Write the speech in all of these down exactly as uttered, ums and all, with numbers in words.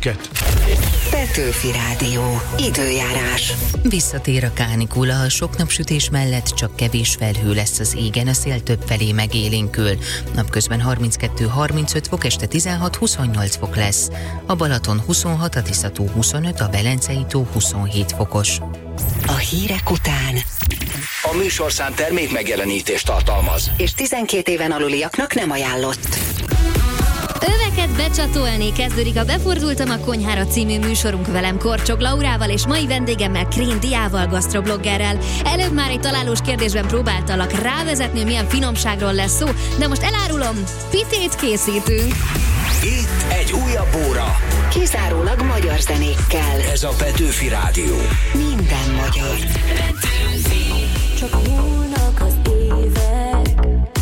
őket. Petőfi Rádió. Időjárás. Visszatér a kánikula, a sok napsütés mellett csak kevés felhő lesz az égen, a szél többfelé megélénkül. Napközben harminckettő harmincöt fok, este tizenhat huszonnyolc fok lesz. A Balaton huszonhat, a Tisza-tó huszonöt, a Velencei-tó huszonhét fokos. A hírek után A műsorszám termék megjelenítést tartalmaz, és tizenkét éven aluliaknak nem ajánlott. Öveket becsatolni, kezdődik a Befordultam a konyhára című műsorunk velem Korcsok Laurával és mai vendégemmel Krén Diával, gasztrobloggerrel. Előbb már egy találós kérdésben próbáltalak rávezetni, hogy milyen finomságról lesz szó, de most elárulom, pitét készítünk. itt egy újabb óra. Kizárólag magyar zenékkel. Ez a Petőfi Rádió. Minden magyar. Csak múlnak az évek,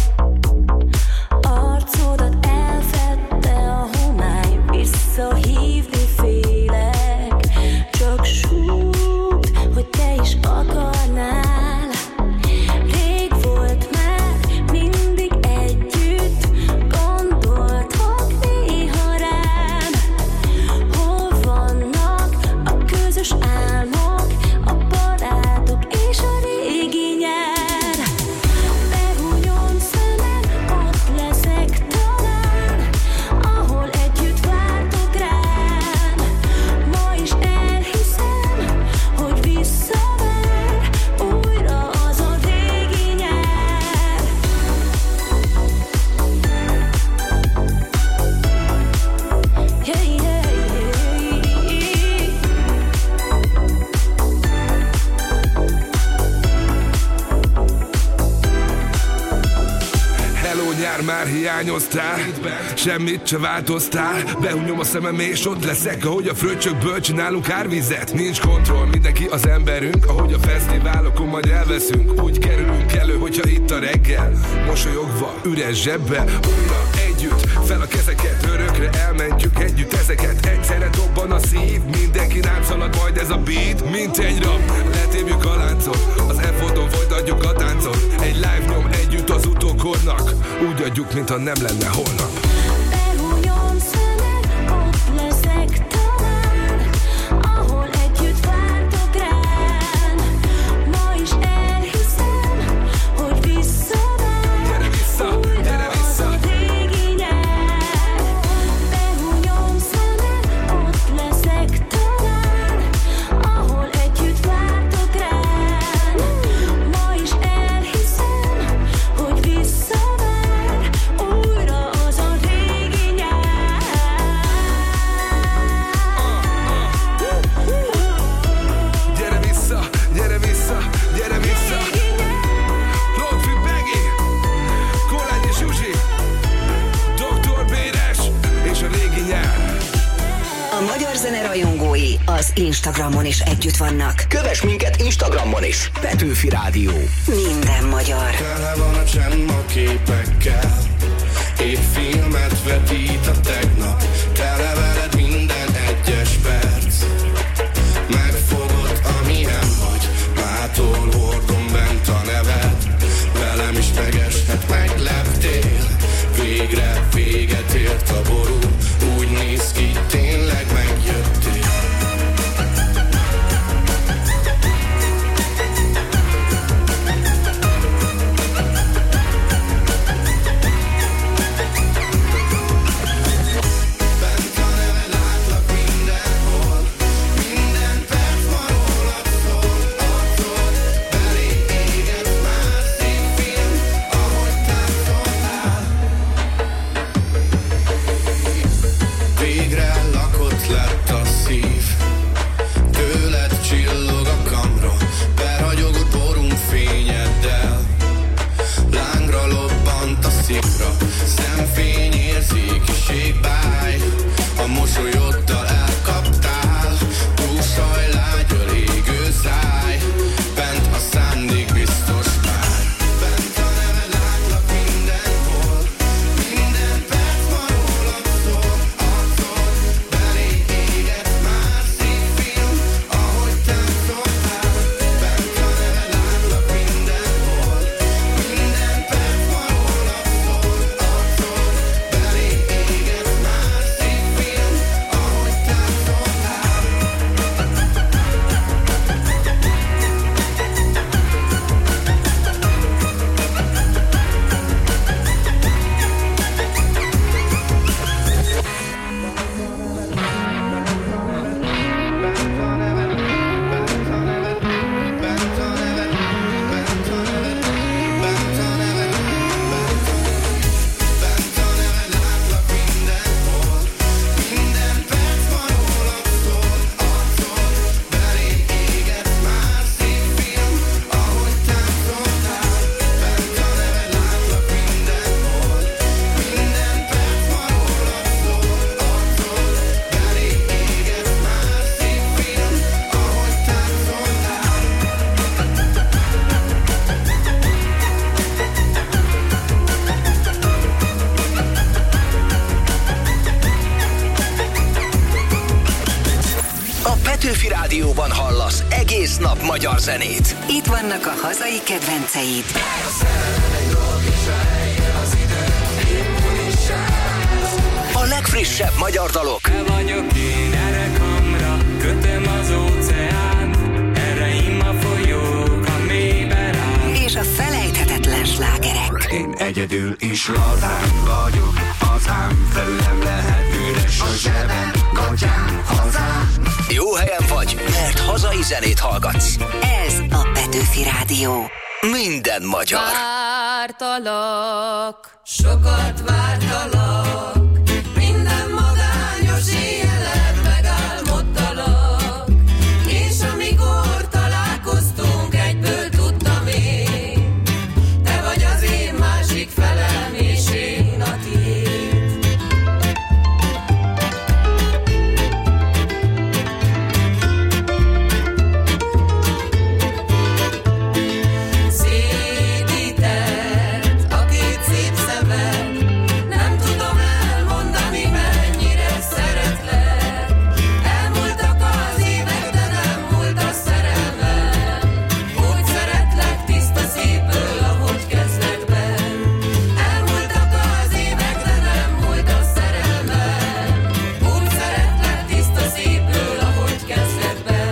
arcodat elfedte a homály, visszahívni félek, csak súgd, hogy te is akarnál. Rég volt már mindig együtt, gondoltok néha rám. Hol vannak a közös álmok, a barátok és a régi nyár? Behúnyom szemed, ott leszek talán, ahol együtt vártok rám. Ma is elhiszem, hogy visszavár újra az a régi nyár. Hey, hey, hey. Hello nyár, már hiányoztál, semmit se változtál. Behúnyom a szemem és ott leszek, ahogy a fröccsökből csinálunk árvizet. Nincs kontroll, mindenki az emberünk, ahogy a fesztiválokon majd elveszünk. Úgy kerülünk elő, hogyha itt a reggel, mosolyogva, üres zsebbel. Újra együtt, fel a kezeket, örökre elmentjük együtt ezeket. Egyszerre dobban a szív, mindenki rám szalad majd ez a beat. Mint egy rap, letépjük a láncot, az F-odon folytatjuk a táncot. Egy live nyom együtt az utókornak, úgy adjuk, mintha nem lenne holnap. Behúnyom szemed, ott leszek talán, ahol együtt vártok rám. Ma is elhiszem, hogy visszavár Gyere vissza, újra gyere az vissza. a régi nyár. Behúnyom szemed, ott leszek talán, ahol együtt vártok rám. Ma is elhiszem, hogy visszavár újra az a régi nyár. Gyere vissza, gyere vissza, gyere vissza. Lotfi Peggy, Kolány és Zsuzsi, doktor Béres és a régi nyár. A magyar zene rajongói az Instagramon is együtt vannak. Kövess minket Instagramon is. Petőfi Rádió. Minden magyar. Tele van a csend a képekkel, épp filmet vetít a tegnap. Tele veled minden egyes perc, megfogod amilyen vagy, mától hordom bent a neved. Velem is megeshet, megleptél, végre véget ért a ború. Úgy néz ki, tényleg megjöttél. Bent a neved látlak mindenhol, minden perc ma rólad szól. Attól belé éget már szép film, ahogy táncoltál. Végre lakott lett a szív, tőled csillog a kamra, beragyogott borunk fényeddel. Lángra lobbant a szikra, szemfény érzékiség báj, a mosolyoddal elkaptál, túlsaj lágy a légő száj, bent a szándék biztos már. Bent a neved látlak mindenhol, minden perc ma rólad szól. Attól belé éget Petőfi Rádióban hallasz egész nap magyar zenét. Itt vannak a hazai kedvenceid. A legfrissebb magyar dalok. Te vagyok én, erre kamra, kötöm az óceán, erre im a folyók, a mélyben áll. És a felejthetetlen slágerek. Én egyedül is lazán vagyok, az ám felülem lehet üres a zsebem, gatyám, hazám. Jó helyen vagy, mert hazai zenét hallgatsz. Ez a Petőfi Rádió. Minden magyar. Vártalak, sokat vártalak, minden magányos éjjelet megálmodtalak, és amikor találkoztunk, egyből tudtam én, te vagy az én másik felem, és én a tiéd. Nem tudom elmondani, mennyire szeretlek. Elmúltak az évek, de nem múlt a szerelmem. Úgy szeretlek tiszta szívből, ahogy kezdetben. Elmúltak az évek, de nem múlt a szerelmem. Úgy szeretlek tiszta szívből, ahogy kezdetben.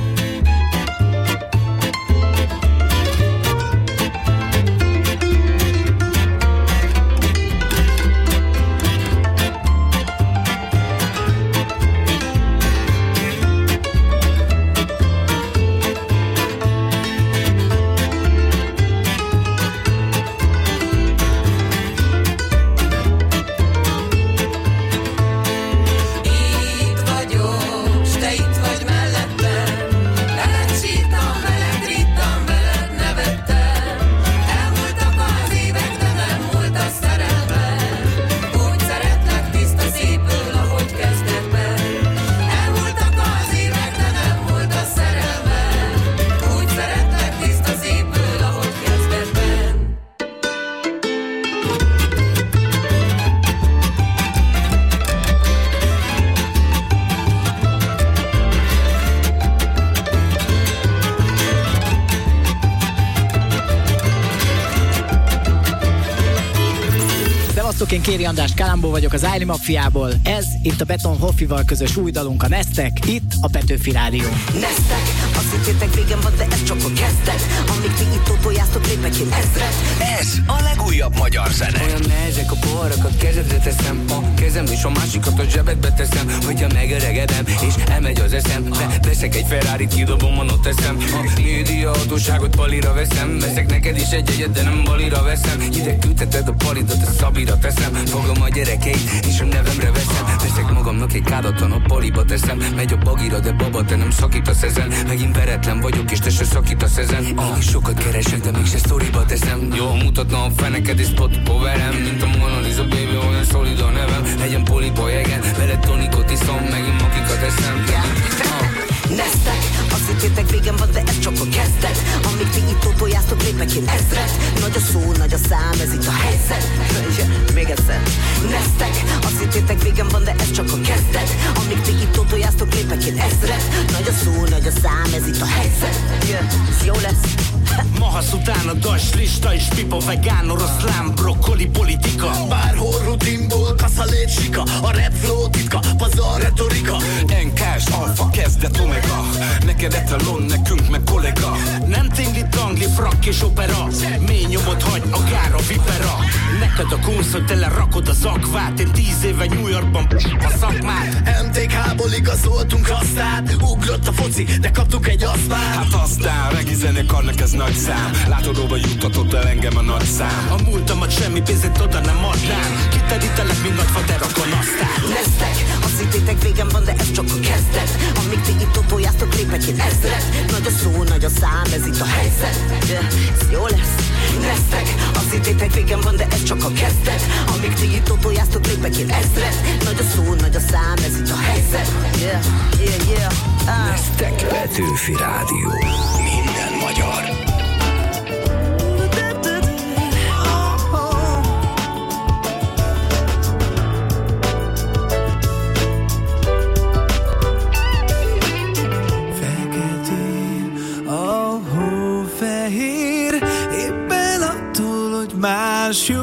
Itt vagyok, s te itt vagy mellettem. Veled sírtam, veled rittam, veled nevettem. Elmúltak az évek, de nem múlt a szerelmem. Úgy szeretlek tiszta szívből, ahogy kezdetben. Elmúltak az évek, de nem múlt a szerelmem. Úgy szeretlek tiszta szívből, ahogy kezdetben. Szevasztok, én Kéri András Kalambó vagyok az Ájli Mafiából. Ez itt a Beton Hoffival közös új dalunk, a Neztek, itt a Petőfi Rádió. Neztek, azt hittétek végem van, de ez csak a kezdet. Amíg ti itt totójáztok, lépek én ezret. Ez a legújabb magyar zene. Olyan nehezek a poharakat, kezedre teszem, a kezem és a másikat a zsebekbe teszem. Hogyha megöregedem és elmegy az eszem, be, veszek egy Ferrarit, kidobom, van ott teszem. A média hatóságot palira veszem, veszek neked is egy egyet, de nem balira veszem. Ide küldheted a palidat, a szabira teszem. Fogom a gyerekeit és a nevemre veszem. Veszek magamnak egy kádatlan, a paliba teszem. Megy a bagira, de baba, te nem szakítasz ezen. Megint veretlen vagyok és te se szakítasz ezen. Én is sokat keresek, de mégse sztoriba teszem. Jól mutatna a feneked és spotokba verem. Mint a Mona Lisa, baby, olyan szolid a nevem. Legyen poliba jegen, veled tonikot iszom, megint makikat eszem. Neztek, azt hittétek végem van, de ez csak a kezdet. Amíg ti itt totójáztok, lépek én ezret. Nagy a szó, nagy a szám, ez itt a helyzet. Még egyszer. Neztek, azt hittétek végem van, de ez csak a kezdet. Amíg ti itt totójáztok, lépek én ezret. Nagy a szó, nagy a szám, ez itt a helyzet. Yeah, ez jó lesz. Mahasz után a das lista és pipa, vegán, oroszlán, brokkoli, politika. Bárhol rutinból kaszalét sika, a rap flow titka, pazar retorika. Enkás, alfa, kezdet, omega. Neked etalon, nekünk meg kollega. Nem tingli, tangli, frak és opera. Mély nyomot hagy, akár a vipera. Neked a kunsz, hogy tele rakod az akvát. Én tíz éve New Yorkban a szakmát. em té ká-ból igazoltunk aztán. Ugrott a foci, de kaptuk egy asztmát. Hát aztán, regi zenekarnak ez nagy szám. Látod, hova juttatott el engem a nagy szám. A múltamat semmi pénzét oda nem adnám. Kiterítelek, mint nagy faterakon aztán. Neztek, azt hittétek végem van, de ez csak a kezdet. Amíg ti itt totójáztok, lépek én ezret. Nagy a szó, nagy a szám, ez itt a helyzet. Yeah, ez jó lesz. Neztek, azt hittétek végem van, de ez csak a kezdet. Amíg ti itt totójáztok, lépek én ezret. Nagy a szó, nagy a szám, ez itt a helyzet. Yeah, yeah, yeah. Ah. Neztek. Petőfi Rádió. Minden magyar. jó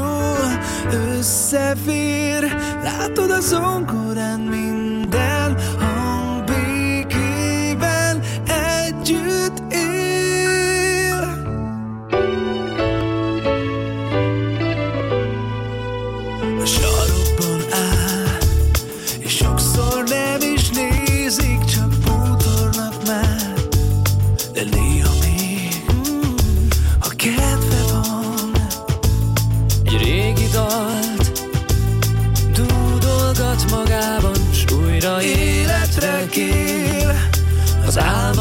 összefér. Látod a zongorán minden hang békében együtt él. A sarokban áll, és sokszor nem is nézik, csak bútornak már, de néha még, ha kedve van, egy régi dalt dúdolgat magában, s újra életre kér az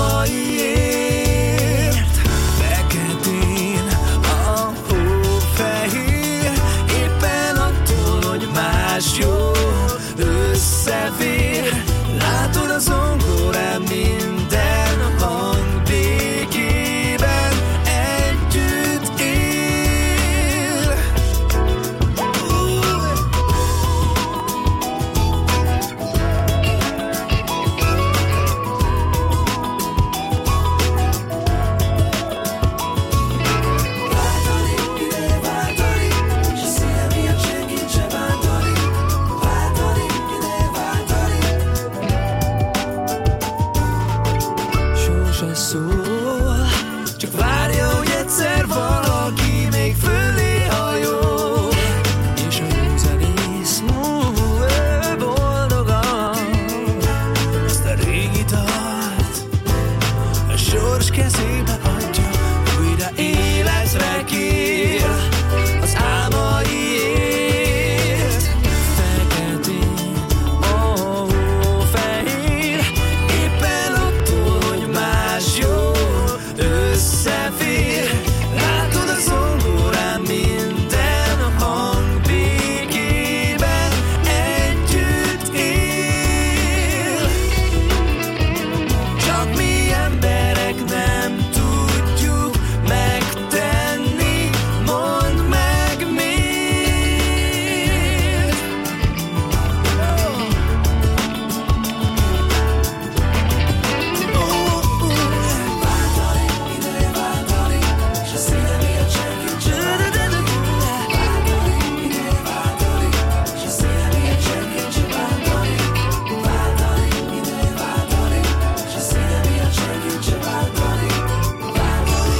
álmaiért. Feketén a hófehér, éppen attól, hogy más jó összefér. Látod a zongorán minden hang békében együtt él. Váltani, ide váltani, se színe miatt senkit se bántani. Váltani, ide váltani. Sós a szó, csak várja, hogy egyszer valaki még fölé hajol, és a józanész ő boldogan azt a régi dalt a sors kezébe adja, újra életre kér az álmaiért. Feketén a hófehér, éppen attól, hogy más jó összefér. Látod a zongorán minden hang békében együtt él. Csak mi emberek nem tudjuk megtenni, mondd meg miért. Váltani, ide váltani, se színe miatt senkit se bántani. Váltani, ide váltani, se színe miatt senkit se bántani. Váltani, ide váltani, se színe miatt senkit se bántani. Váltani,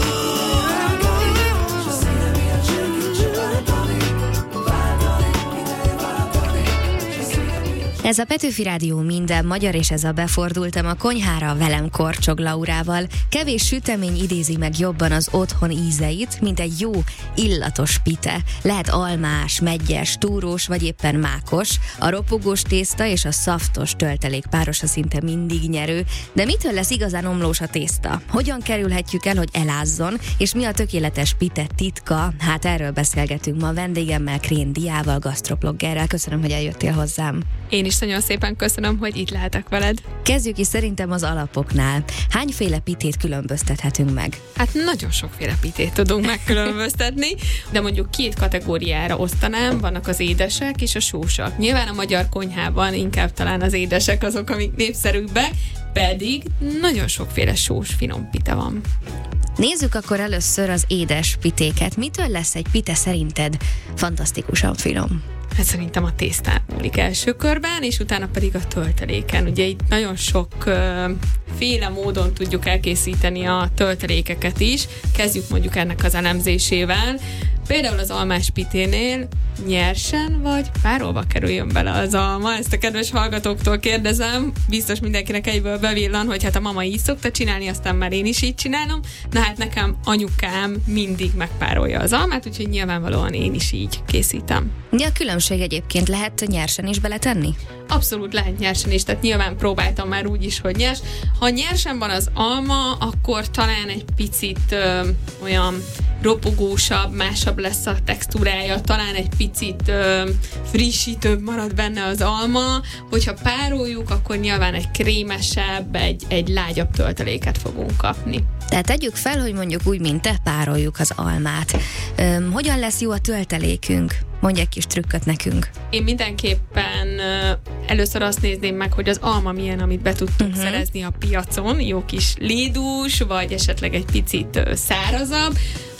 se színe miatt senkit se bántani. Váltani, ide váltani, se színe miatt. Ez a Petőfi Rádió minden magyar, és ez a Befordultam a konyhára velem Korcsog Laurával. Kevés sütemény idézi meg jobban az otthon ízeit, mint egy jó, illatos pite. Lehet almás, meggyes, túrós vagy éppen mákos. A ropogós tészta és a szaftos töltelék párosa szinte mindig nyerő. De mitől lesz igazán omlós a tészta? Hogyan kerülhetjük el, hogy elázzon? És mi a tökéletes pite titka? Hát erről beszélgetünk ma vendégemmel, Krén Diával, gasztrobloggerrel. Köszönöm, hogy eljöttél hozzám. Én is nagyon szépen köszönöm, hogy itt lehetek veled. Kezdjük is szerintem az alapoknál. Hányféle pitét különböztethetünk meg? Hát nagyon sokféle pitét tudunk megkülönböztetni, de mondjuk két kategóriára osztanám, vannak az édesek és a sósak. Nyilván a magyar konyhában inkább talán az édesek azok, amik népszerűbbek, pedig nagyon sokféle sós finom pite van. Nézzük akkor először az édes pitéket. Mitől lesz egy pite szerinted fantasztikusan finom? Hát szerintem a tésztán múlik első körben, és utána pedig a tölteléken. Ugye itt nagyon sok uh, féle módon tudjuk elkészíteni a töltelékeket is. Kezdjük mondjuk ennek az elemzésével. Például az almás piténél nyersen vagy párolva kerüljön bele az alma? Ezt a kedves hallgatóktól kérdezem. Biztos mindenkinek egyből bevillan, hogy hát a mama így szokta csinálni, aztán már én is így csinálom. Na hát nekem anyukám mindig megpárolja az almát, úgyhogy nyilvánvalóan én is így készítem. Mi a különbség egyébként? Lehet nyersen is beletenni? Abszolút lehet nyersen is, tehát nyilván próbáltam már úgy is, hogy nyers. Ha nyersen van az alma, akkor talán egy picit ö, olyan ropogósabb, másabb lesz a textúrája, talán egy picit ö, frissítőbb marad benne az alma. Hogyha pároljuk, akkor nyilván egy krémesebb, egy, egy lágyabb tölteléket fogunk kapni. Tehát tegyük fel, hogy mondjuk úgy, mint te, pároljuk az almát. Üm, hogyan lesz jó a töltelékünk? Mondj egy kis trükköt nekünk. Én mindenképpen uh, először azt nézném meg, hogy az alma milyen, amit be tudtunk uh-huh. szerezni a piacon. Jó kis lédús, vagy esetleg egy picit uh, szárazabb.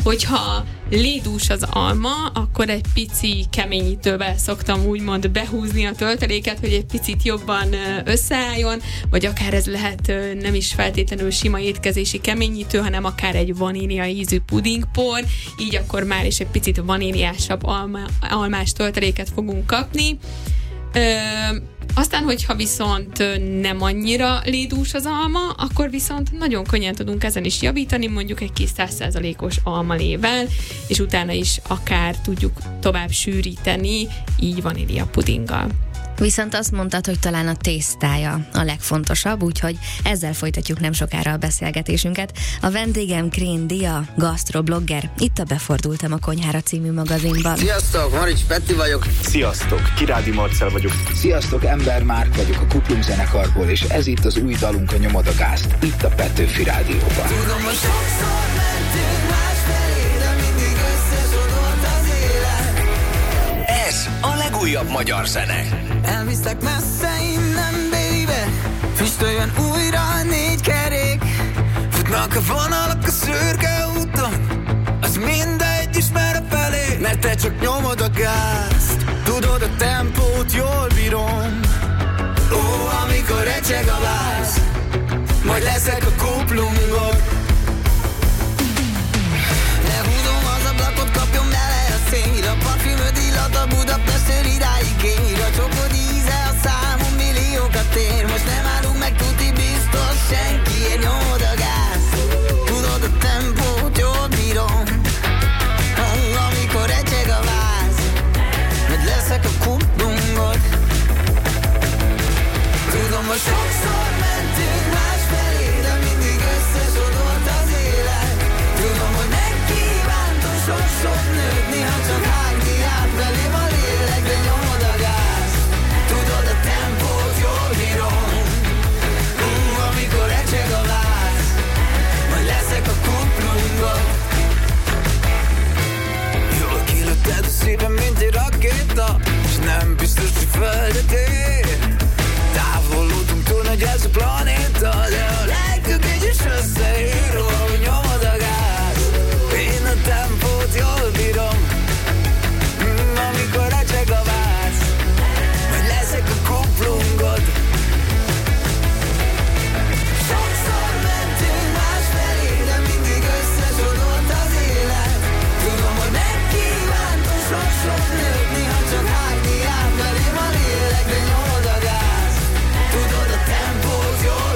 Hogyha lédús az alma, akkor egy pici keményítővel szoktam úgymond behúzni a tölteléket, hogy egy picit jobban összeálljon, vagy akár ez lehet nem is feltétlenül sima étkezési keményítő, hanem akár egy vanília ízű pudingpor, így akkor már is egy picit vaníliásabb alma, almás tölteléket fogunk kapni. Ö, aztán, hogyha viszont nem annyira lédús az alma, akkor viszont nagyon könnyen tudunk ezen is javítani, mondjuk egy kis száz százalékos almalével, és utána is akár tudjuk tovább sűríteni, így vanília pudinggal. Viszont azt mondtad, hogy talán a tésztája a legfontosabb, úgyhogy ezzel folytatjuk nem sokára a beszélgetésünket. A vendégem Krén Dia, gasztroblogger, itt a Befordultam a konyhára című magazinban. Sziasztok, Marics Petti vagyok. Sziasztok, Kirádi Marcell vagyok. Sziasztok, Ember Márk vagyok a Kuplung zenekarból, és ez itt az új dalunk, a Nyomod a gázt, itt a Petőfi Rádióban. Tudom, hogy sokszor mentünk másfelé, de mindig összesodort az élet. Ez a legújabb magyar zene. Elviszlek messze innen, baby. Füstöljön újra a négy kerék. Futnak a vonalak a szürke úton, az mindegy is merre felé. Mert te csak nyomod a gázt, tudod a tempót, jól bírom. Ó, amikor recseg a váz, majd leszek a kuplungon. Lehúzom az ablakot, kapjon bele a szél. A parfümöd illat a Budapestről idáig ér. A csokod íze a számom milliókat ér. Most nem állunk meg, tuti biztos senkiért. Nyomod a gáz, tudod a tempót, jól bírom. Oh, amikor recseg a váz, majd leszek a kuplungon. Tudom, hogy sokszor mentünk másfelé, de mindig összesodort az élet. Tudom, hogy megkívántam sok-sok nőt, néha csak hágni át belém a lélek, de nyomod a gáz. Tudod a tempót, jól bírom. Uh, amikor recseg a váz, majd leszek a kuplungon. Jól kilőtted a szívem, mint egy rakéta, és nem biztos, hogy földet ér. Távolodunk túl nagy ez a planéta, de a lelkük így is összeér. Hogy nyomod a gáz, én a tempót jól bírom. mm, Amikor recseg a váz, majd leszek a kuplungod. Sokszor mentünk másfelé, de mindig összesodort az élet. Tudom, hogy megkívántam sok-sok nőt, néha csak hágni át belém a lélek, de nyomod a gáz. Tudod a tempót, jól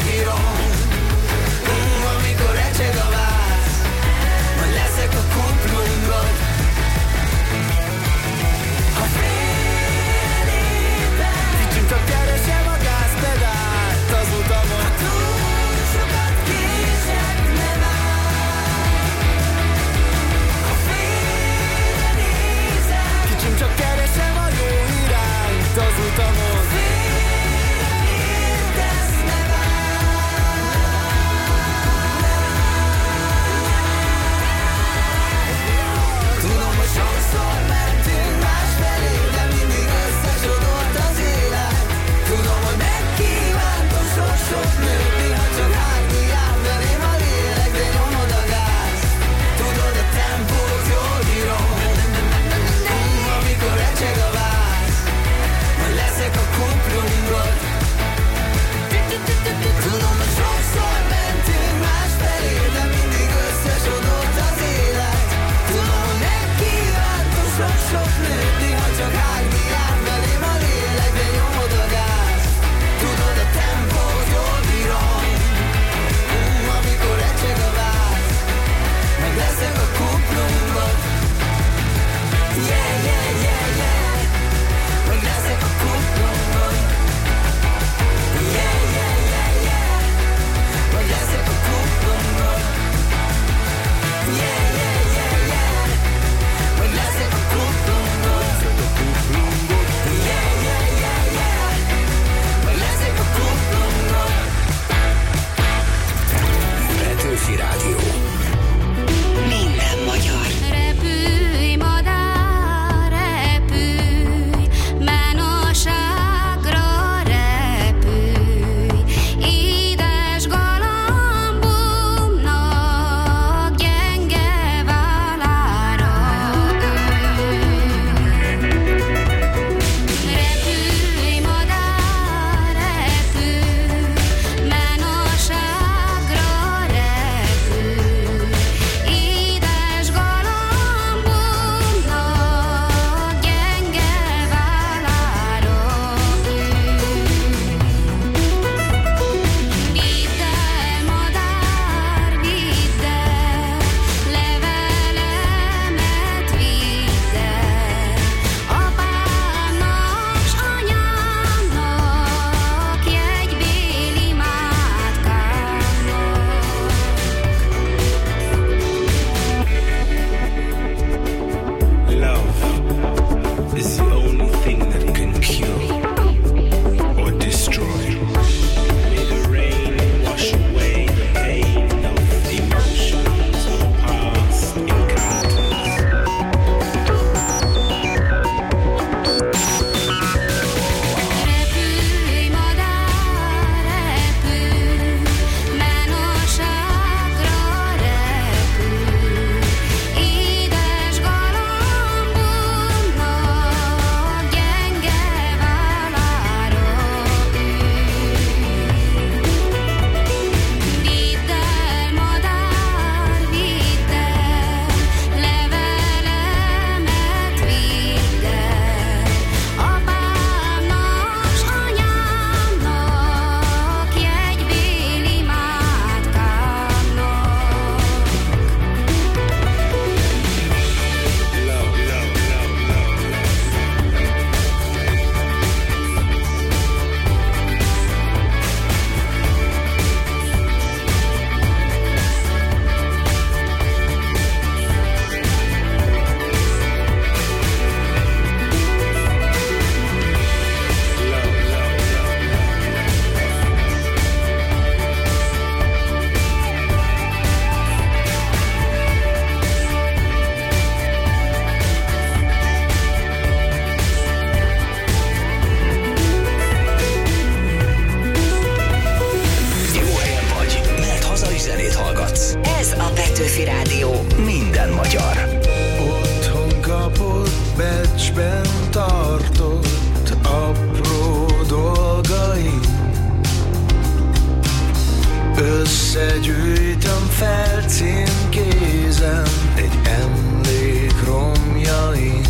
Összegyűjtöm, felcímkézem egy emlék romjain.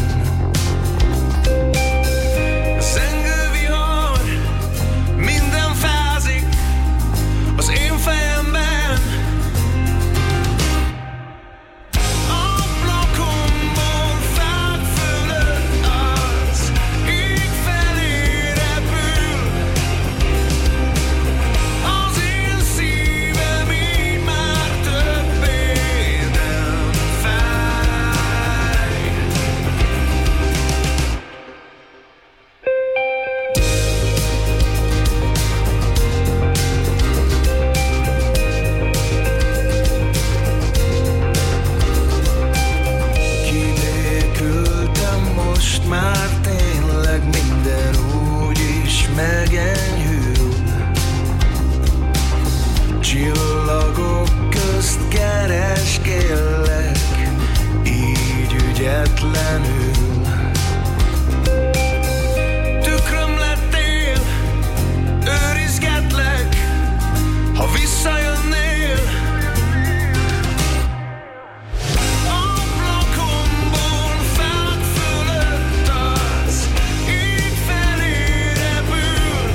Zengő vihar, minden fázik az én fejemben. Ablakomból fák fölött az ég felé repül. Az én szívem így már többé nem fáj. Kinélkültem, most már tényleg minden úgy is megenyhül. Csillagok közt keresgélek, így ügyetlenül. Tükröm lettél, őrizgetlek, ha visszajönnél. Ablakomból fák fölött az ég felé repül.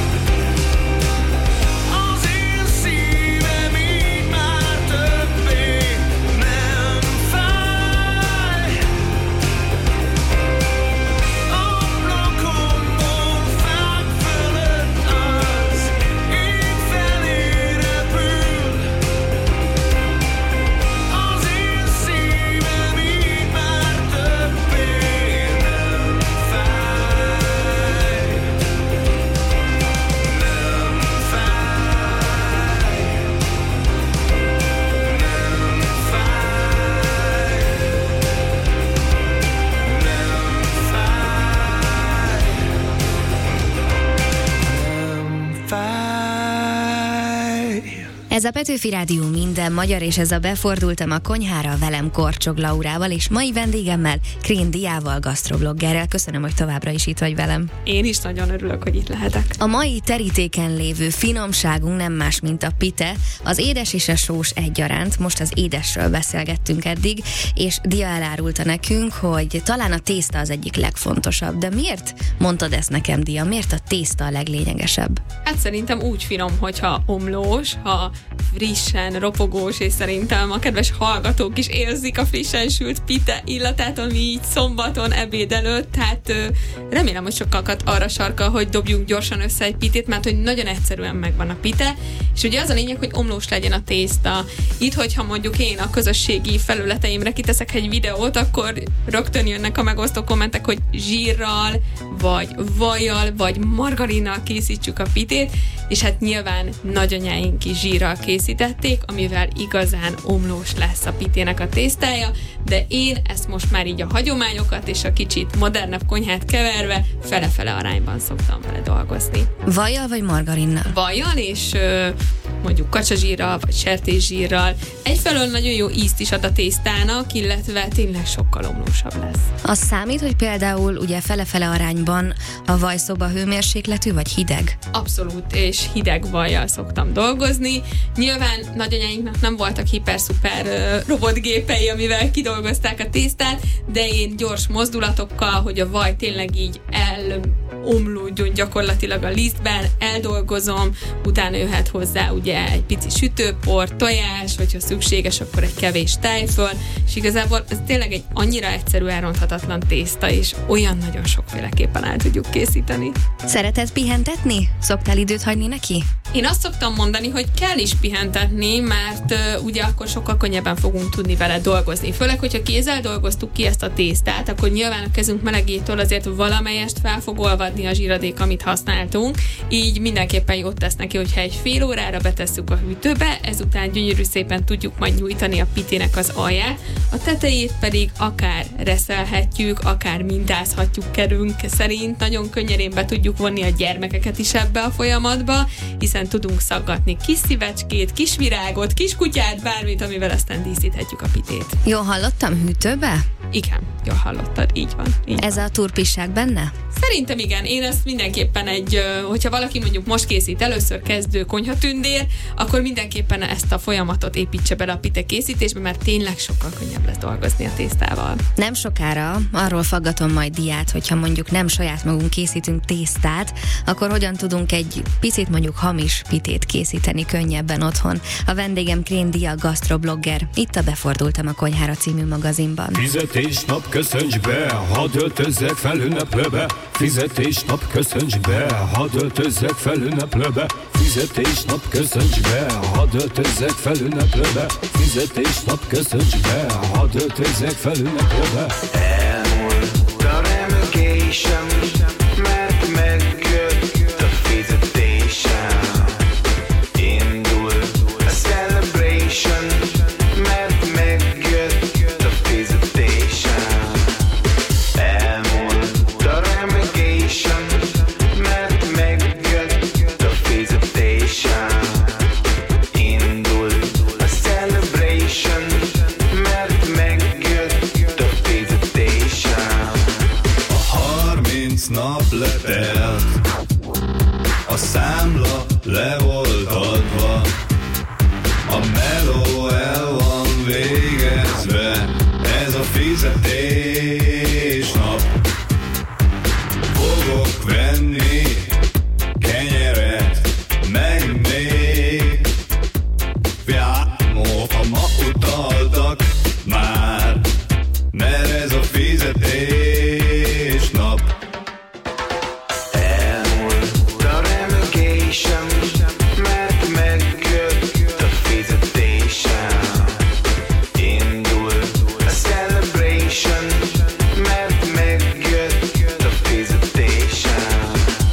Az én szívem így már többé nem fáj. Ablakomból fák fölött az ég felé repül. Az én szívem így már többé nem fáj. Nem fáj. Nem fáj. Nem fáj. Ez a Petőfi Rádió minden magyar, és ez a Befordultam a konyhára velem Korcsog Laurával, és mai vendégemmel, Krén Diával, gasztrobloggerrel. Köszönöm, hogy továbbra is itt vagy velem. Én is nagyon örülök, hogy itt lehetek. A mai terítéken lévő finomságunk nem más, mint a pite, az édes és a sós egyaránt. Most az édesről beszélgettünk eddig, és Dia elárulta nekünk, hogy talán a tészta az egyik legfontosabb. De miért mondtad ezt nekem, Dia? Miért a tészta a leglényegesebb? Hát szerintem úgy finom, hogyha omlós, ha frissen, ropogós, és szerintem a kedves hallgatók is érzik a frissen sült pite illatát, ami így szombaton ebéd előtt, tehát ö, remélem, hogy sokakat arra sarkal, hogy dobjunk gyorsan össze egy pitét, mert hogy nagyon egyszerűen megvan a pite, és ugye az a lényeg, hogy omlós legyen a tészta. Itt, hogyha mondjuk én a közösségi felületeimre kiteszek egy videót, akkor rögtön jönnek a megosztó kommentek, hogy zsírral, vagy vajjal, vagy margarinnal készítsük a pitét, és hát nyilván nagyanyáink is zsírral készítették, amivel igazán omlós lesz a pitének a tésztája, de én ezt most már így a hagyományokat és a kicsit modernebb konyhát keverve fele-fele arányban szoktam vele dolgozni. Vajjal vagy margarinnal? Vajjal és ö, mondjuk kacsazsírral vagy sertészsírral. Egyfelől nagyon jó ízt is ad a tésztának, illetve tényleg sokkal omlósabb lesz. Az számít, hogy például ugye fele-fele arányban a vaj szoba hőmérsékletű vagy hideg? Abszolút, és hideg vajjal szoktam dolgozni. Nyilván nagyanyáinknak nem voltak hiper-szuper uh, robotgépei, amivel kidolgozták a tésztát, de én gyors mozdulatokkal, hogy a vaj tényleg így elomlódjon gyakorlatilag a lisztben, eldolgozom, utána jöhet hozzá ugye egy pici sütőpor, tojás, hogyha szükséges, akkor egy kevés tejföl, és igazából ez tényleg egy annyira egyszerű, elronthatatlan tészta, és olyan nagyon sokféleképpen el tudjuk készíteni. Szereted pihentetni? Szoktál időt hagyni neki? Én azt szoktam mondani, hogy kell is pihentetni, mert uh, ugye akkor sokkal könnyebben fogunk tudni vele dolgozni. Főleg, hogyha kézzel dolgoztuk ki ezt a tésztát, akkor nyilván a kezünk melegétől azért valamelyest fel fog olvadni a zsíradék, amit használtunk, így mindenképpen jót tesz neki, hogyha egy fél órára betesszük a hűtőbe, ezután gyönyörű szépen tudjuk majd nyújtani a pitének az alját, a tetejét pedig akár reszelhetjük, akár mintázhatjuk kerünk szerint, nagyon könnyedén be tudjuk vonni a gyermekeket is ebbe a folyamatba, hiszen tudunk szaggatni kis szívecskét, kis virágot, kis kutyát, bármit, amivel aztán díszíthetjük a pitét. Jó hallottam, hűtőbe? Igen. Jól hallottad, így van. Így Ez van. a turpisság benne? Szerintem igen, én ezt mindenképpen egy, hogyha valaki mondjuk most készít először kezdő konyhatündér, akkor mindenképpen ezt a folyamatot építse bele a pite készítésbe, mert tényleg sokkal könnyebb lesz dolgozni a tésztával. Nem sokára arról faggatom majd Diát, hogyha mondjuk nem saját magunk készítünk tésztát, akkor hogyan tudunk egy picit mondjuk hamis pitét készíteni könnyebben otthon. A vendégem Krén Dia, gasztroblogger. Itt a Befordultam a konyhára című magazinban. Fizetésnap köszönts be, hadd öltözzek fel ünneplőbe. Fizetésnap köszönts be, hadd öltözzek fel ünneplőbe. Fizetésnap köszönts be, hadd öltözzek fel ünneplőbe. Fizetésnap köszönts be, hadd öltözzek fel ünneplőbe. Elmúlt a remegésem, mert megjött a fizetésem. Indul a celebration, mert megjött a fizetésem. Elmúlt a remegésem, mert megjött a fizetésem. Indul a celebration, mert megjött a fizetésem. A harminc nap letelt, a számla le volt adva, a meló el van végezve, ez a fizetésnap. Fogok venni kenyeret, meg még fiámot, ha ma utaltak már, mert ez a fizetésnap. Elmúlt a remegésem, mert megjött a fizetésem. Indul a celebration, mert megjött a fizetésem.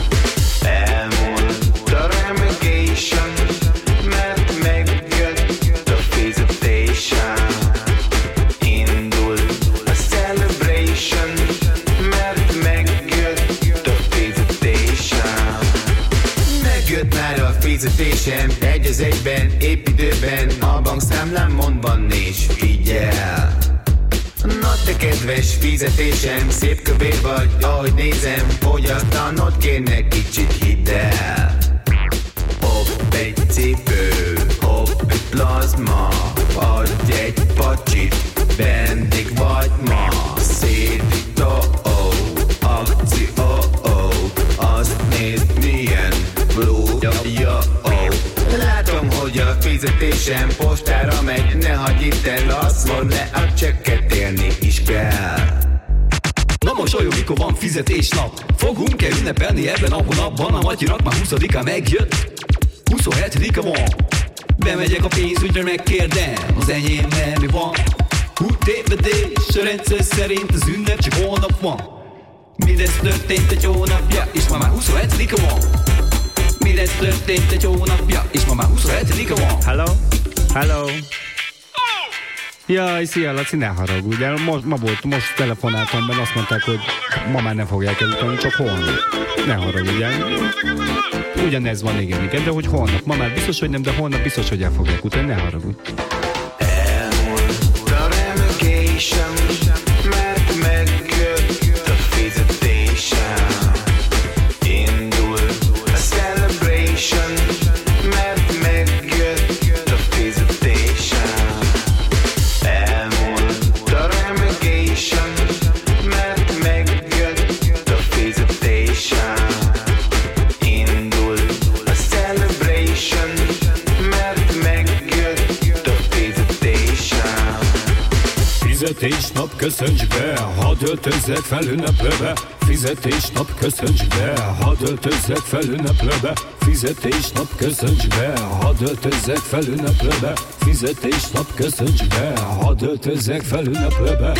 Elmúlt a remegésem, mert megjött a fizetésem. Indul a celebration, mert megjött a fizetésem. Megjött már a fizetésem, egy az egyben, épp időben, a bankszámlám mondban és figyel. Na te kedves fizetésem, szép kövér vagy, ahogy nézem, fogyasztanod kéne kicsit hiddel. Hopp egy cipő, hopp egy plazma, adj egy pacsit, vendég vagy ma. Szédító, oh, akció, oh, azt nézd milyen blue, ja, oh. Látom, hogy a fizetésem postára megy, ne hagyj itt el, azt mondd le, a csekket élni is kell. Na mosolyog, mikor van fizetésnap. Fogunk-e ünnepelni ebben a hónapban? A Matyinak már huszadika megjött, huszonhetedike van. Bemegyek a pénzügyre, megkérdem, az enyémmel mi van. Hú, tévedés, a rendszer szerint az ünnep csak holnap van. Mindez történt egy hónapja, és ma már huszonhetedike van. Mindez történt egy hónapja, és ma már huszonhetedike van. Hello? Hello? Jaj, szia Laci, ne haragudj el. Most, ma volt, most telefonáltam, mert azt mondták, hogy ma már nem fogják elutani, csak holnap. Ne haragudj el. Ugyanez van, igen, igen, de hogy holnap. Ma már biztos, hogy nem, de holnap biztos, hogy el fogják utani, ne haragudj. Elmúlt a remegésem, mert megjött a fizetésem. Indul a celebration, mert megjött a fizetésem. Elmúlt a remegésem, mert megjött a fizetésem. Indul a celebration, mert megjött a fizetésem. Fizetésnap köszönts be, hadd öltözzek fel ünneplőbe. Fizetésnap köszönts be, hadd öltözzek fel ünneplőbe. Fizetésnap köszönts be, hadd öltözzek fel ünneplőbe. Fizetésnap köszönts be, hadd öltözzek fel ünneplőbe.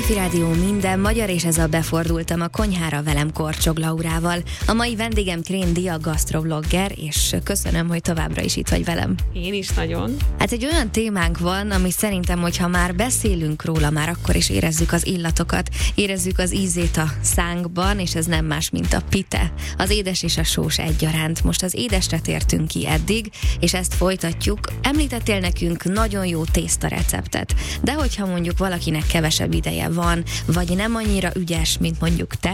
Petőfi Rádió minden magyar, és ez a Befordultam a konyhára, velem Korcsog Laurával. A mai vendégem Kréndi, a gasztroblogger, és köszönöm, hogy továbbra is itt vagy velem. Én is nagyon. Hát egy olyan témánk van, ami szerintem, hogyha már beszélünk róla, már akkor is érezzük az illatokat, érezzük az ízét a szánkban, és ez nem más, mint a pite. Az édes és a sós egyaránt. Most az édesre tértünk ki eddig, és ezt folytatjuk. Említettél nekünk nagyon jó tészta receptet, de hogyha mondjuk valakinek kevesebb ideje van, vagy nem annyira ügyes, mint mondjuk te,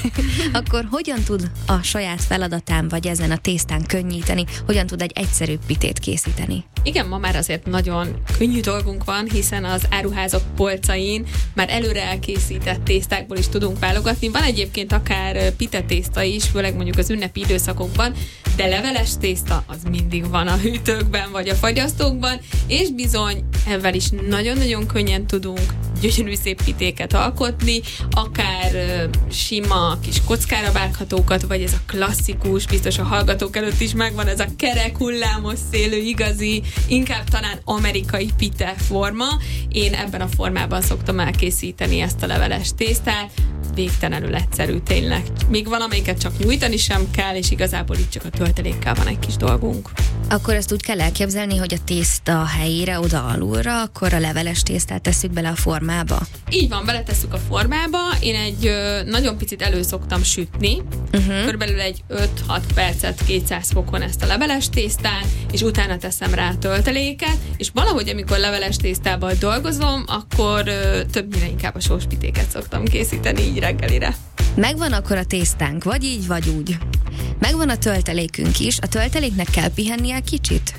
akkor hogyan tud a saját feladatán, vagy ezen a tésztán könnyíteni, hogyan tud egy egyszerű pitét készíteni? Igen, ma már azért nagyon könnyű dolgunk van, hiszen az áruházak polcain már előre elkészített tésztákból is tudunk válogatni. Van egyébként akár pite tészta is, főleg mondjuk az ünnepi időszakokban, de leveles tészta az mindig van a hűtőkben vagy a fagyasztókban, és bizony ezzel is nagyon-nagyon könnyen tudunk gyönyörű szép pitéket alkotni, akár uh, sima kis kockára vághatókat, vagy ez a klasszikus, biztos a hallgatók előtt is megvan, ez a kerek, hullámos szélű, igazi, inkább talán amerikai pite forma. Én ebben a formában szoktam elkészíteni ezt a leveles tésztát, végtelenül egyszerű tényleg. Még van, amelyiket csak nyújtani sem kell, és igazából itt csak a töltelékkel van egy kis dolgunk. Akkor ezt úgy kell elképzelni, hogy a tészta helyére, oda alulra, akkor a leveles tésztát tesszük bele a formába? Így van, beletesszük a formába. Én egy ö, nagyon picit elő szoktam sütni, uh-huh. körülbelül egy öt-hat percet kétszáz fokon ezt a leveles tésztát, és utána teszem rá a tölteléket, és valahogy amikor leveles tésztával dolgozom, akkor ö, többnyire inkább a sóspitéket szoktam készíteni így reggelire. Megvan akkor a tésztánk, vagy így, vagy úgy. Megvan a töltelékünk is, a tölteléknek kell pihennie kicsit?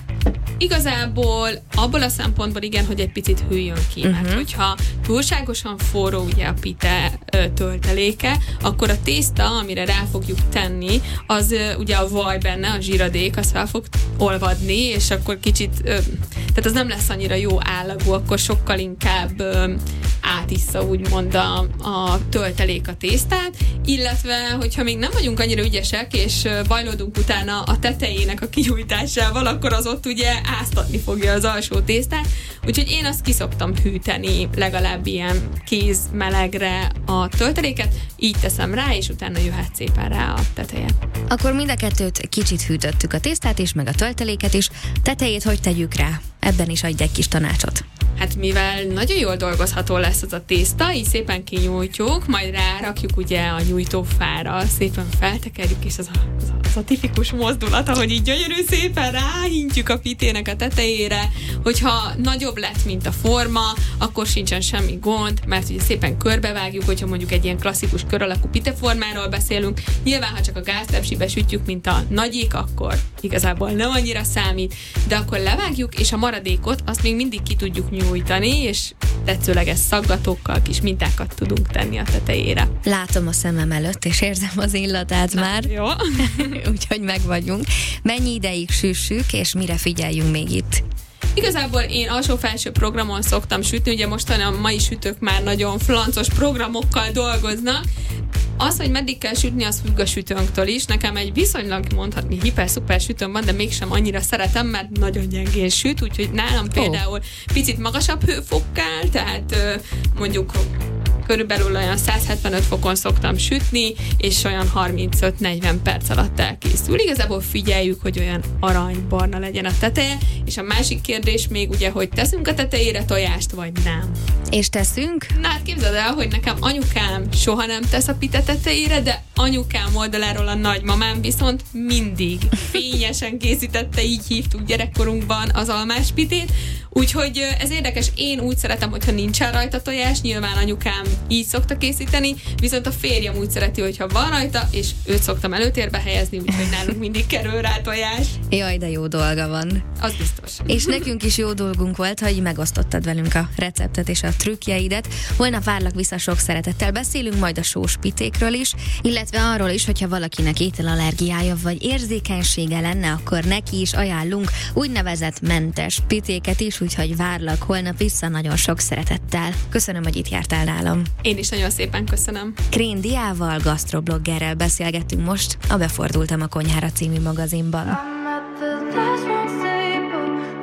Igazából abból a szempontból igen, hogy egy picit hűljön ki, uh-huh. mert hogyha túlságosan forró ugye a pite ö, tölteléke, akkor a tészta, amire rá fogjuk tenni, az ö, ugye a vaj benne, a zsíradék, az fel fog olvadni, és akkor kicsit, ö, tehát az nem lesz annyira jó állagú, akkor sokkal inkább ö, átissza úgymond a, a töltelék a tésztát, illetve hogyha még nem vagyunk annyira ügyesek, és bajlódunk utána a tetejének a kinyújtásával, akkor az ott ugye áztatni fogja az alsó tésztát, úgyhogy én azt kiszoktam hűteni legalább ilyen kéz melegre a tölteléket, így teszem rá, és utána jöhet szépen rá a teteje. Akkor mind a kettőt kicsit hűtöttük, a tésztát is, meg a tölteléket is. Tetejét hogy tegyük rá? Ebben is adj egy kis tanácsot. Hát mivel nagyon jól dolgozható lesz az a tészta, így szépen kinyújtjuk, majd rárakjuk ugye a nyújtófára, szépen feltekerjük, és az a, az a, az a tipikus mozdulat, ahogy így gyönyörű szépen ráhintjük a pitének a tetejére, hogyha nagyobb lett, mint a forma, akkor sincsen semmi gond, mert ugye szépen körbevágjuk, hogyha mondjuk egy ilyen klasszikus kör alakú piteformáról beszélünk. Nyilván, ha csak a gáztepsibe sütjük, mint a nagyik, akkor igazából nem annyira számít, de akkor levágjuk, és a maradékot azt még mindig ki tudjuk nyújtani, és tetszőleges szaggatókkal, kis mintákat tudunk tenni a tetejére. Látom a szemem előtt, és érzem az illatát Na, már. Jó. Úgyhogy meg vagyunk. Mennyi ideig süssük, és mire figyeljünk még itt? Igazából én alsó-felső programon szoktam sütni, ugye mostan a mai sütők már nagyon flancos programokkal dolgoznak. Az, hogy meddig kell sütni, az függ a sütőnktől is. Nekem egy viszonylag mondhatni hiper-szuper sütőm van, de mégsem annyira szeretem, mert nagyon gyengén süt, úgyhogy nálam például picit magasabb hőfok kell, tehát mondjuk körülbelül olyan száz hetvenöt fokon szoktam sütni, és olyan harmincöt-negyven perc alatt elkészül. Igazából figyeljük, hogy olyan aranybarna legyen a teteje, és a másik kérdés még ugye, hogy teszünk a tetejére tojást, vagy nem. És teszünk? Na hát képzeld el, hogy nekem anyukám soha nem tesz a pite tetejére, de anyukám oldaláról a nagymamám viszont mindig fényesen készítette, így hívtuk gyerekkorunkban az almás pitét, úgyhogy ez érdekes, én úgy szeretem, hogyha nincsen rajta tojás, nyilván anyukám így szokta készíteni, viszont a férjem úgy szereti, hogyha van rajta, és őt szoktam előtérbe helyezni, úgyhogy nálunk mindig kerül rá tojás. Jaj, de jó dolga van. Az biztos. És nekünk is jó dolgunk volt, hogy megosztottad velünk a receptet és a trükkjeidet. Holnap várlak vissza sok szeretettel. Beszélünk majd a sós pitékről is, illetve arról is, hogyha valakinek ételallergiája vagy érzékenysége lenne, akkor neki is ajánlunk úgynevezett mentes pitéket is, úgyhogy várlak holnap vissza nagyon sok szeretettel. Köszönöm, hogy itt jártál nálam. Én is nagyon szépen köszönöm. Kréndiával, gasztrobloggerrel beszélgettünk most a Befordultam a konyhára című magazinban.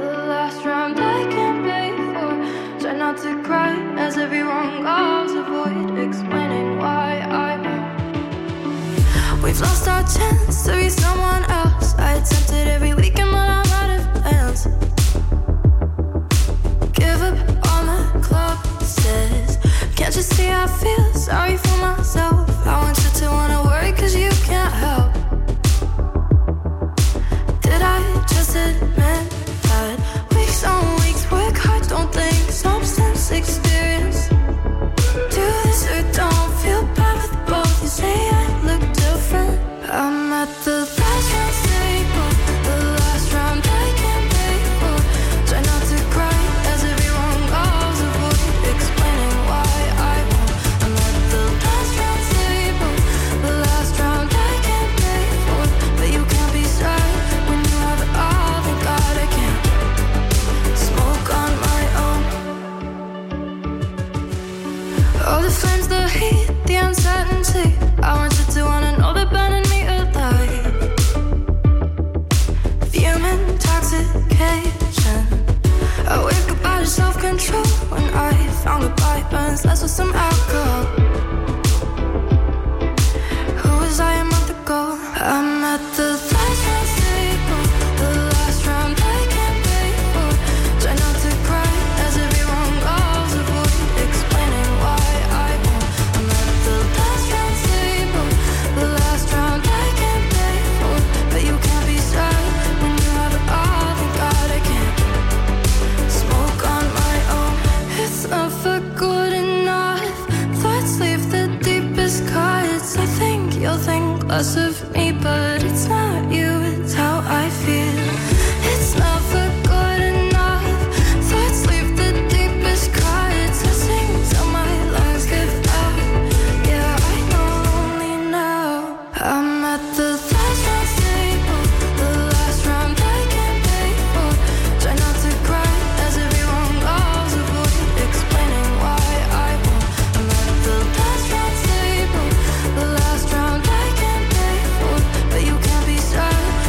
Not to cry as everyone goes, avoid We've lost our chance to be someone else. I attempted every weekend, but I'm out of plans. Give up on the club says, can't you see I feel sorry for myself? I want you to wanna worry cause you can't help. Did I just admit that weeks on weeks work hard, don't think substance experience? Do this or don't feel bad with both. You say I look different. I'm at the last round table, the last round I can't pay for. Try not to cry as everyone goes, avoid explaining why I won't. I'm at the last round table, the last round I can't pay for. But you can't be sad when you have it all. Thank God I can't smoke on my own. All the flames, the heat, the uncertainty. I want you to wanna know they're burning me alive. Fuming intoxication. I wake up out of self-control when I found a pipe burns less with some alcohol. Who was I a month ago? I'm at the last round table, the last round I can't pay for. Try not to cry as everyone goes, avoid explaining why I won't. I'm at the last round table, the last round I can't pay for. But you can't be sad when you have it all. Thank God I can't smoke on my own. It's never good enough. Thoughts leave the deepest cuts. I think you'll think less of me, but it's not you, it's how I feel. It's never good enough. Thoughts leave the deepest cuts. I sing till my lungs give out. Yeah, I know only now. I'm at the last round table, the last round I can't pay for. Try not to cry as everyone goes, avoid explaining why I won't. I'm at the last round table, the last round I can't pay for. But you can't be sad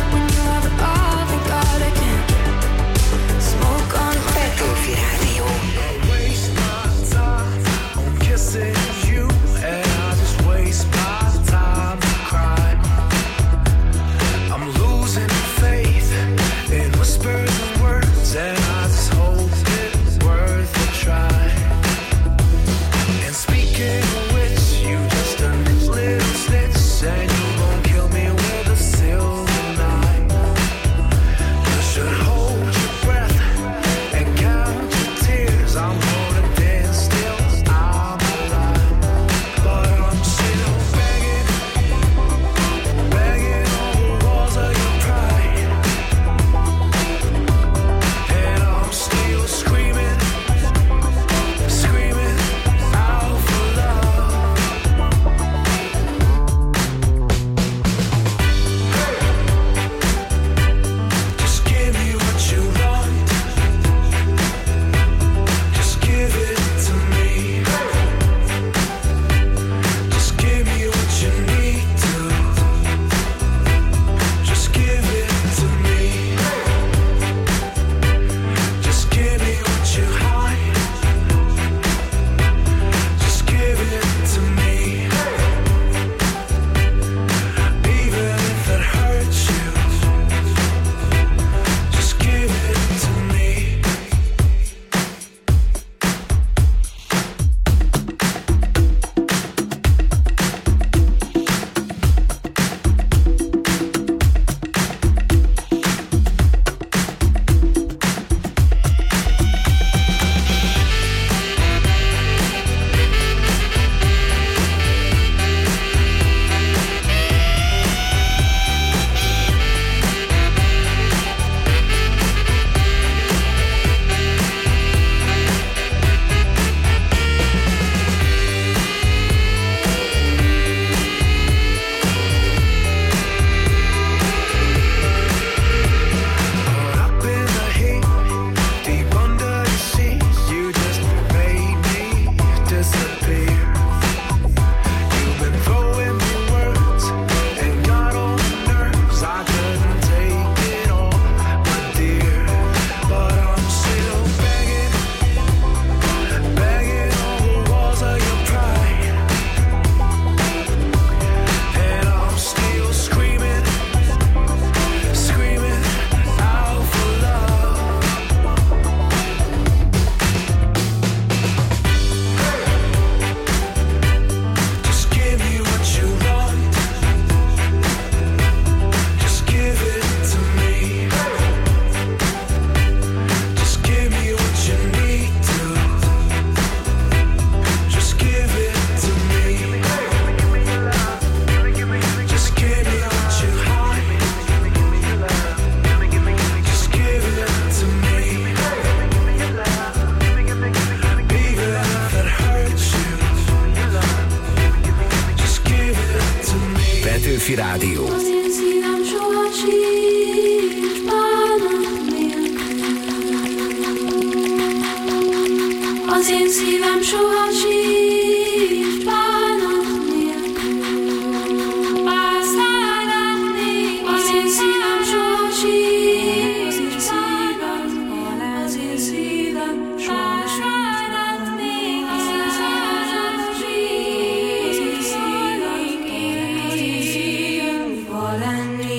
Petőfi Rádió. Az én szívem soha sincs bánat nélkül. Az én szívem soha sincs bánat nélkül. Bár szeretnék, az én szívem soha sincs bánat nélkül. Az én szívem soha szeretnék, az én szívem sincs lenni.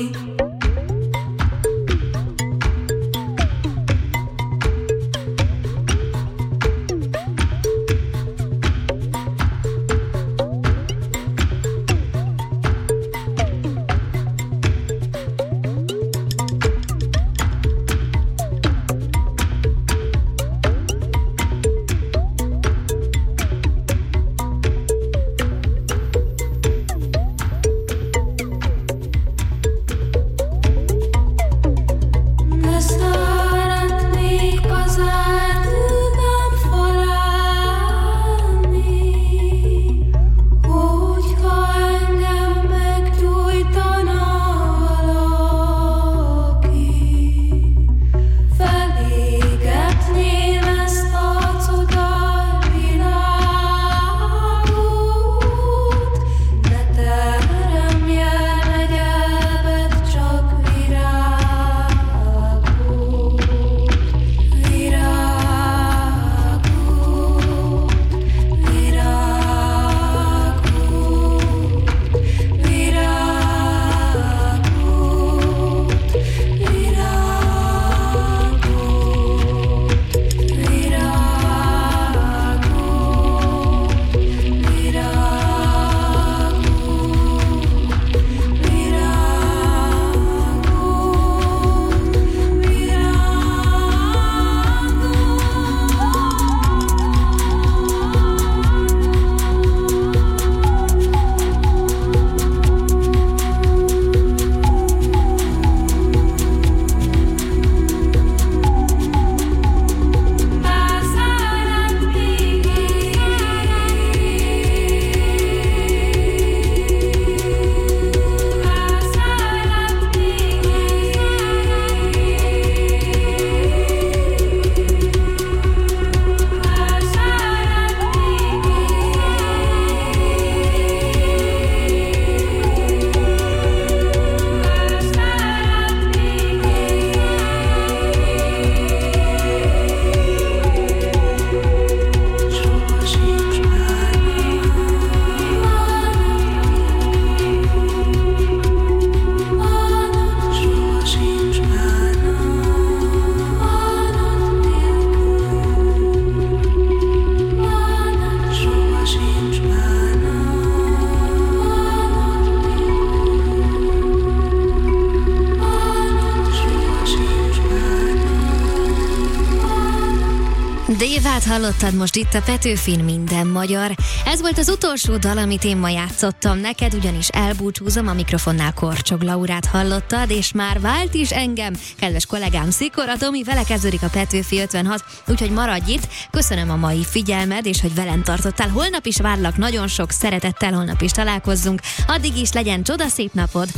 De szeretnék az erdőben felállni, hogyha engem meggyújtana valaki. Felégetném ezt a csoda világot, de teremjen egy elvet csak virágot, virágot, virágot, Dévát hallottad most itt a Petőfin Minden Magyar. Ez volt az utolsó dal, amit én ma játszottam neked, ugyanis elbúcsúzom, a mikrofonnál Korcsog Laurát hallottad, és már vált is engem, kedves kollégám Szikora Tomi, vele kezdődik a Petőfi ötvenhat, úgyhogy maradj itt. Köszönöm a mai figyelmed, és hogy velem tartottál. Holnap is várlak nagyon sok szeretettel, holnap is találkozzunk. Addig is legyen csodaszép napod,